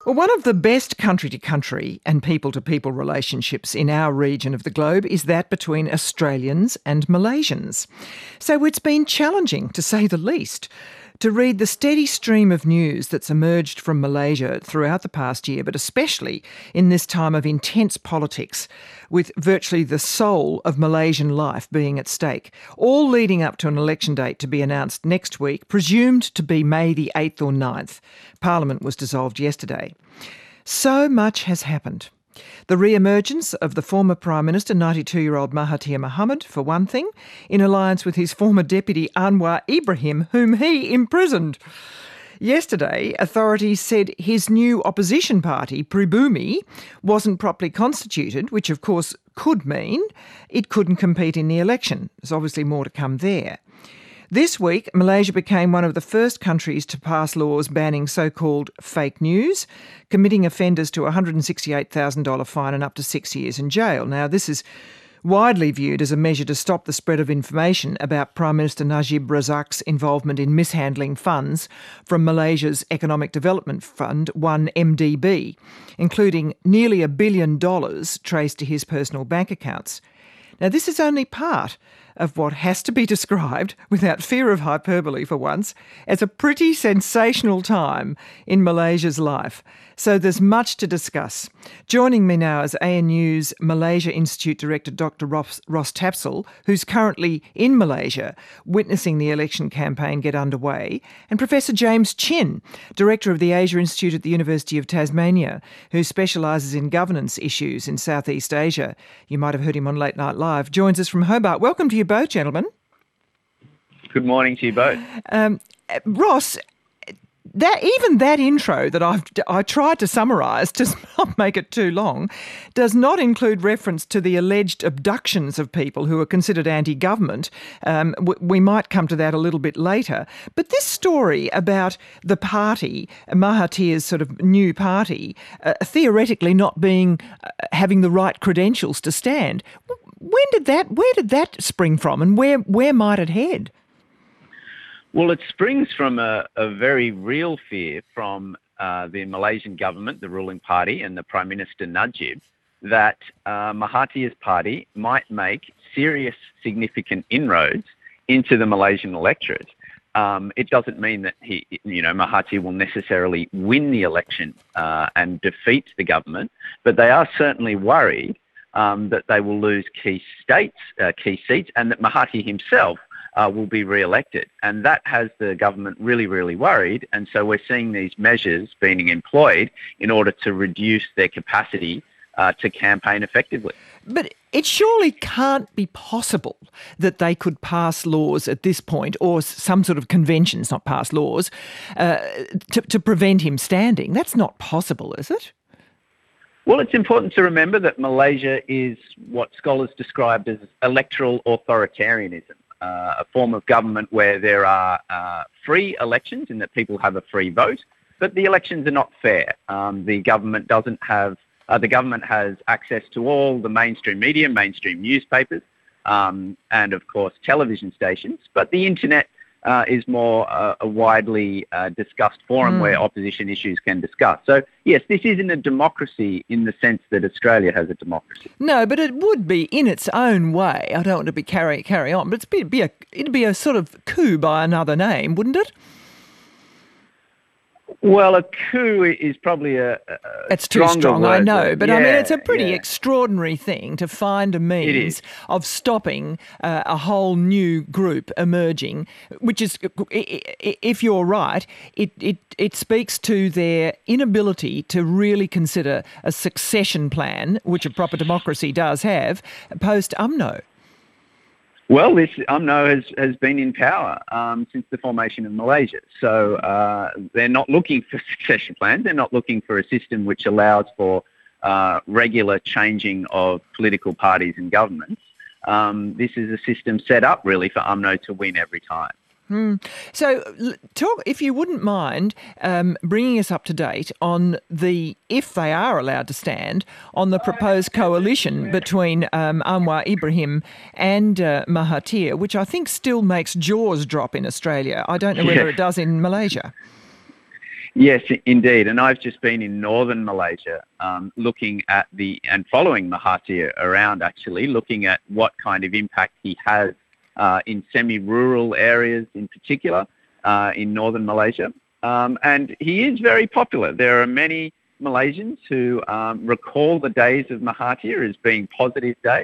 Well, one of the best country-to-country and people-to-people relationships in our region of the globe is that between Australians and Malaysians. So it's been challenging, to say the least, to read the steady stream of news that's emerged from Malaysia throughout the past year, but especially in this time of intense politics, with virtually the soul of Malaysian life being at stake, all leading up to an election date to be announced next week, presumed to be May the 8th or 9th. Parliament was dissolved yesterday. So much has happened. The re-emergence of the former Prime Minister, 92-year-old Mahathir Mohamad, for one thing, in alliance with his former deputy Anwar Ibrahim, whom he imprisoned. Yesterday, authorities said his new opposition party, Pribumi, wasn't properly constituted, which of course could mean it couldn't compete in the election. There's obviously more to come there. This week, Malaysia became one of the first countries to pass laws banning so-called fake news, committing offenders to a $168,000 fine and up to 6 years in jail. Now, this is widely viewed as a measure to stop the spread of information about Prime Minister Najib Razak's involvement in mishandling funds from Malaysia's Economic Development Fund, 1MDB, including nearly $1 billion traced to his personal bank accounts. Now, this is only part of what has to be described, without fear of hyperbole for once, as a pretty sensational time in Malaysia's life. So there's much to discuss. Joining me now is ANU's Malaysia Institute Director, Dr. Ross Tapsell, who's currently in Malaysia witnessing the election campaign get underway, and Professor James Chin, Director of the Asia Institute at the University of Tasmania, who specialises in governance issues in Southeast Asia. You might have heard him on Late Night Live. Joins us from Hobart. Welcome to you both, gentlemen. Good morning to you both. Ross, that intro that I tried to summarise to not make it too long does not include reference to the alleged abductions of people who are considered anti-government. We might come to that a little bit later. But this story about the party, Mahathir's sort of new party, theoretically not having the right credentials to stand, where did that spring from, and where might it head? Well, it springs from a very real fear from the Malaysian government, the ruling party, and the Prime Minister Najib, that Mahathir's party might make serious, significant inroads into the Malaysian electorate. It doesn't mean that Mahathir will necessarily win the election and defeat the government, but they are certainly worried that they will lose key seats, and that Mahathir himself will be re-elected. And that has the government really, really worried. And so we're seeing these measures being employed in order to reduce their capacity to campaign effectively. But it surely can't be possible that they could pass laws at this point, or some sort of conventions, not pass laws, to prevent him standing. That's not possible, is it? Well, it's important to remember that Malaysia is what scholars described as electoral authoritarianism. A form of government where there are free elections in that people have a free vote, but the elections are not fair. The government has access to all the mainstream media, mainstream newspapers, and of course television stations, but the internet is more a widely discussed forum where opposition issues can discuss. So, yes, this isn't a democracy in the sense that Australia has a democracy. No, but it would be in its own way. I don't want to be carry on, but it'd be a sort of coup by another name, wouldn't it? Well, a coup is probably it's too strong, I know, but yeah, I mean, it's a pretty extraordinary thing to find a means of stopping a whole new group emerging, which is, if you're right, it speaks to their inability to really consider a succession plan, which a proper democracy does have, post-UMNO. Well, this UMNO has been in power since the formation of Malaysia. So they're not looking for succession plans. They're not looking for a system which allows for regular changing of political parties and governments. This is a system set up really for UMNO to win every time. So, if you wouldn't mind bringing us up to date on if they are allowed to stand, on the proposed coalition between Anwar Ibrahim and Mahathir, which I think still makes jaws drop in Australia. I don't know whether it does in Malaysia. Yes, indeed. And I've just been in northern Malaysia looking at and following Mahathir around, actually, looking at what kind of impact he has in semi-rural areas in particular in northern Malaysia. And he is very popular. There are many Malaysians who recall the days of Mahathir as being positive days,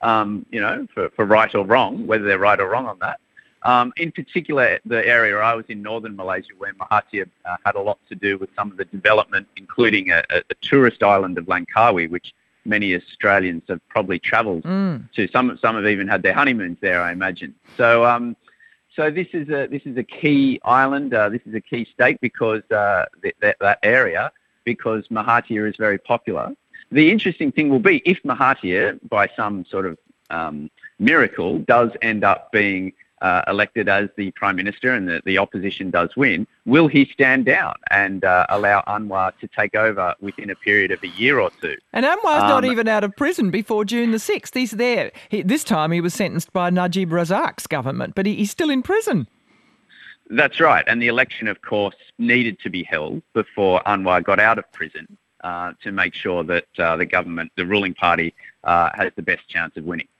for right or wrong, whether they're right or wrong on that. In particular, the area I was in northern Malaysia, where Mahathir had a lot to do with some of the development, including a tourist island of Langkawi, which many Australians have probably travelled to. Some have even had their honeymoons there, I imagine. So this is a key island. This is a key state because that area, because Mahathir is very popular. The interesting thing will be if Mahathir, by some sort of miracle, does end up being elected as the Prime Minister and the opposition does win, will he stand down and allow Anwar to take over within a period of a year or two? And Anwar's not even out of prison before June the 6th. He's there. This time he was sentenced by Najib Razak's government, but he's still in prison. That's right. And the election, of course, needed to be held before Anwar got out of prison to make sure that the government, the ruling party, has the best chance of winning.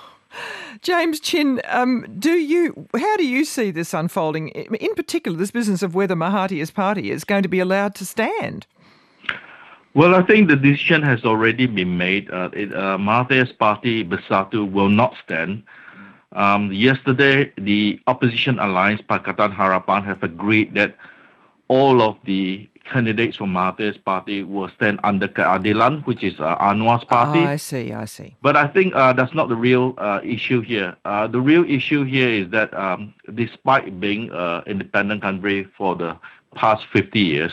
James Chin, how do you see this unfolding? In particular, this business of whether Mahathir's party is going to be allowed to stand? Well, I think the decision has already been made. Mahathir's party, Bersatu, will not stand. Yesterday, the opposition alliance, Pakatan Harapan, have agreed that all of the candidates from Mahathir's party will stand under Keadilan, which is Anwar's party. I see. But I think that's not the real issue here. The real issue here is that despite being an independent country for the past 50 years,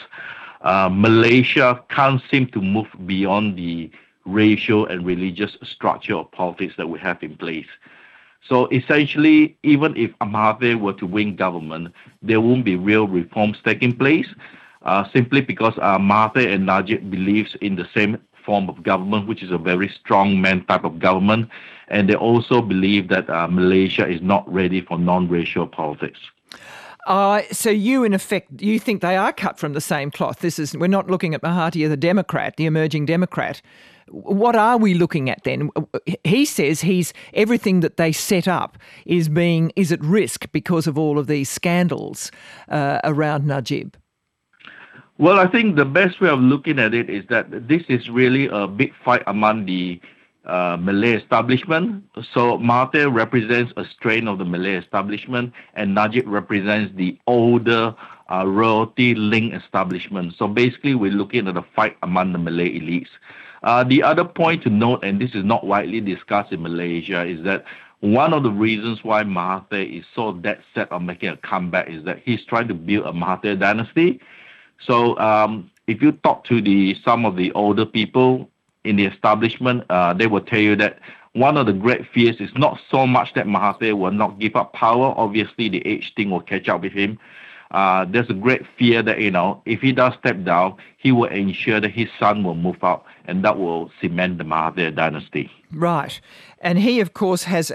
Malaysia can't seem to move beyond the racial and religious structure of politics that we have in place. So essentially, even if Mahathir were to win government, there won't be real reforms taking place, simply because Mahathir and Najib believes in the same form of government, which is a very strong man type of government, and they also believe that Malaysia is not ready for non-racial politics. So you, in effect, you think they are cut from the same cloth. We're not looking at Mahathir, the Democrat, the emerging Democrat. What are we looking at then? He says everything that they set up is at risk because of all of these scandals around Najib. Well, I think the best way of looking at it is that this is really a big fight among the Malay establishment. So Mahathir represents a strain of the Malay establishment, and Najib represents the older royalty-linked establishment. So basically, we're looking at a fight among the Malay elites. The other point to note, and this is not widely discussed in Malaysia, is that one of the reasons why Mahathir is so dead set on making a comeback is that he's trying to build a Mahathir dynasty. So if you talk to some of the older people in the establishment, they will tell you that one of the great fears is not so much that Mahathir will not give up power. Obviously, the age thing will catch up with him. There's a great fear that, if he does step down, he will ensure that his son will move out, and that will cement the Mahathir dynasty. Right. And he, of course, has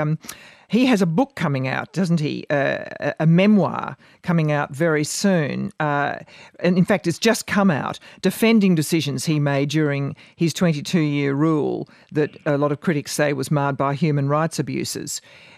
a book coming out, doesn't he? A memoir coming out very soon. And in fact, it's just come out, defending decisions he made during his 22-year rule that a lot of critics say was marred by human rights abuses.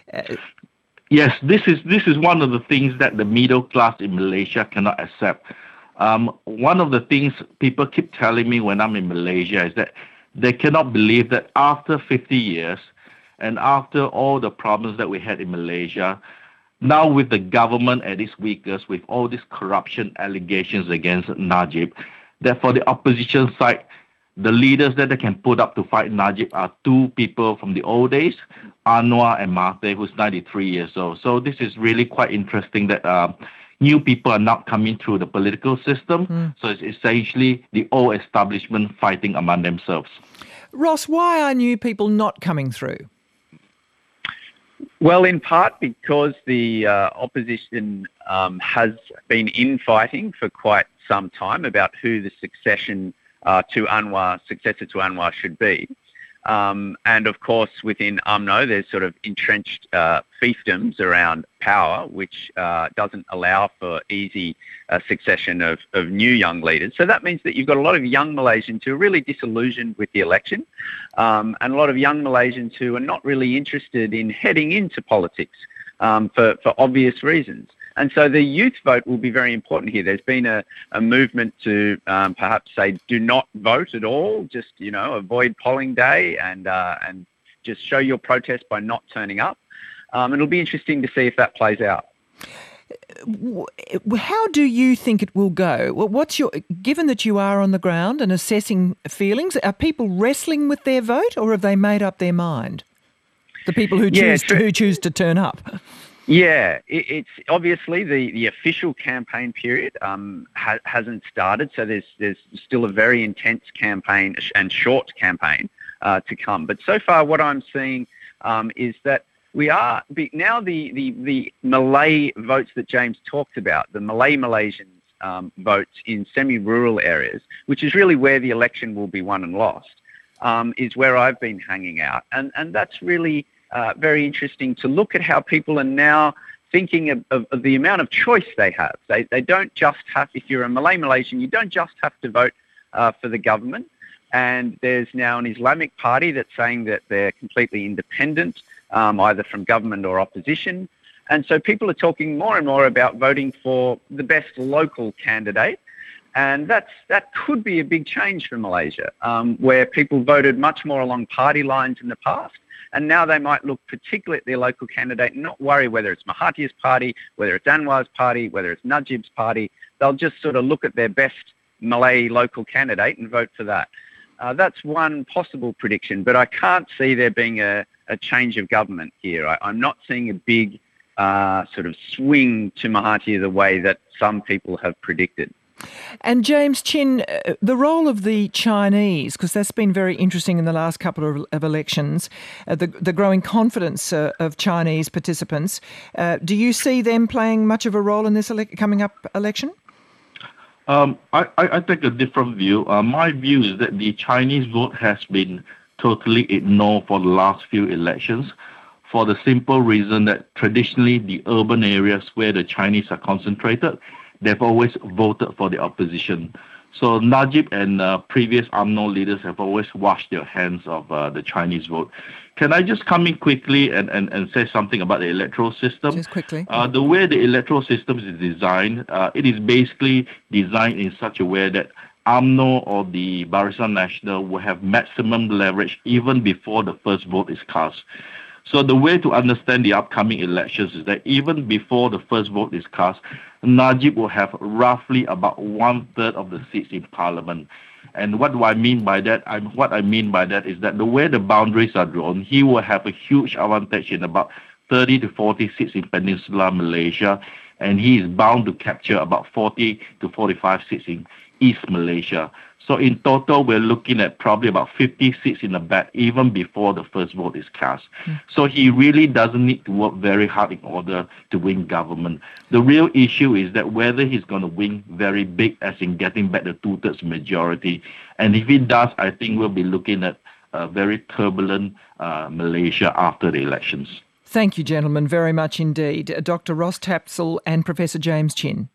Yes, this is one of the things that the middle class in Malaysia cannot accept. One of the things people keep telling me when I'm in Malaysia is that they cannot believe that after 50 years and after all the problems that we had in Malaysia, now with the government at its weakest, with all these corruption allegations against Najib, that for the opposition side, the leaders that they can put up to fight Najib are two people from the old days, Anwar and Mahathir, who's 93 years old. So this is really quite interesting that new people are not coming through the political system. So it's essentially the old establishment fighting among themselves. Ross, why are new people not coming through? Well, in part because the opposition has been infighting for quite some time about who the successor to Anwar should be. And of course, within UMNO, there's sort of entrenched fiefdoms around power, which doesn't allow for easy succession of new young leaders. So that means that you've got a lot of young Malaysians who are really disillusioned with the election, and a lot of young Malaysians who are not really interested in heading into politics for obvious reasons. And so the youth vote will be very important here. There's been a movement to perhaps say, do not vote at all, just, avoid polling day and just show your protest by not turning up. It'll be interesting to see if that plays out. How do you think it will go? Well, given that you are on the ground and assessing feelings, are people wrestling with their vote, or have they made up their mind? The people who choose to turn up. Yeah, it's obviously the official campaign period hasn't started, so there's still a very intense campaign and short campaign to come. But so far, what I'm seeing is that we are now the Malay votes that James talked about, the Malay Malaysians votes in semi-rural areas, which is really where the election will be won and lost, is where I've been hanging out, and that's really very interesting to look at how people are now thinking of the amount of choice they have. They don't just have, if you're a Malay Malaysian, you don't just have to vote for the government. And there's now an Islamic party that's saying that they're completely independent, either from government or opposition. And so people are talking more and more about voting for the best local candidate. And that could be a big change for Malaysia, where people voted much more along party lines in the past. And now they might look particularly at their local candidate and not worry whether it's Mahathir's party, whether it's Anwar's party, whether it's Najib's party. They'll just sort of look at their best Malay local candidate and vote for that. That's one possible prediction, but I can't see there being a change of government here. I'm not seeing a big sort of swing to Mahathir the way that some people have predicted. And James Chin, the role of the Chinese, because that's been very interesting in the last couple of elections, the growing confidence of Chinese participants. Do you see them playing much of a role in this coming up election? I take a different view. My view is that the Chinese vote has been totally ignored for the last few elections, for the simple reason that traditionally the urban areas where the Chinese are concentrated, they've always voted for the opposition. So Najib and previous UMNO leaders have always washed their hands of the Chinese vote. Can I just come in quickly and say something about the electoral system? Just quickly. The way the electoral system is designed, it is basically designed in such a way that UMNO or the Barisan Nasional will have maximum leverage even before the first vote is cast. So the way to understand the upcoming elections is that even before the first vote is cast, Najib will have roughly about 1/3 of the seats in parliament. And what do I mean by that? What I mean by that is that the way the boundaries are drawn, he will have a huge advantage in about 30 to 40 seats in Peninsular Malaysia, and he is bound to capture about 40 to 45 seats in East Malaysia. So in total, we're looking at probably about 50 seats in the bag even before the first vote is cast. So he really doesn't need to work very hard in order to win government. The real issue is that whether he's going to win very big, as in getting back the 2/3 majority. And if he does, I think we'll be looking at a very turbulent Malaysia after the elections. Thank you, gentlemen, very much indeed. Dr. Ross Tapsell and Professor James Chin.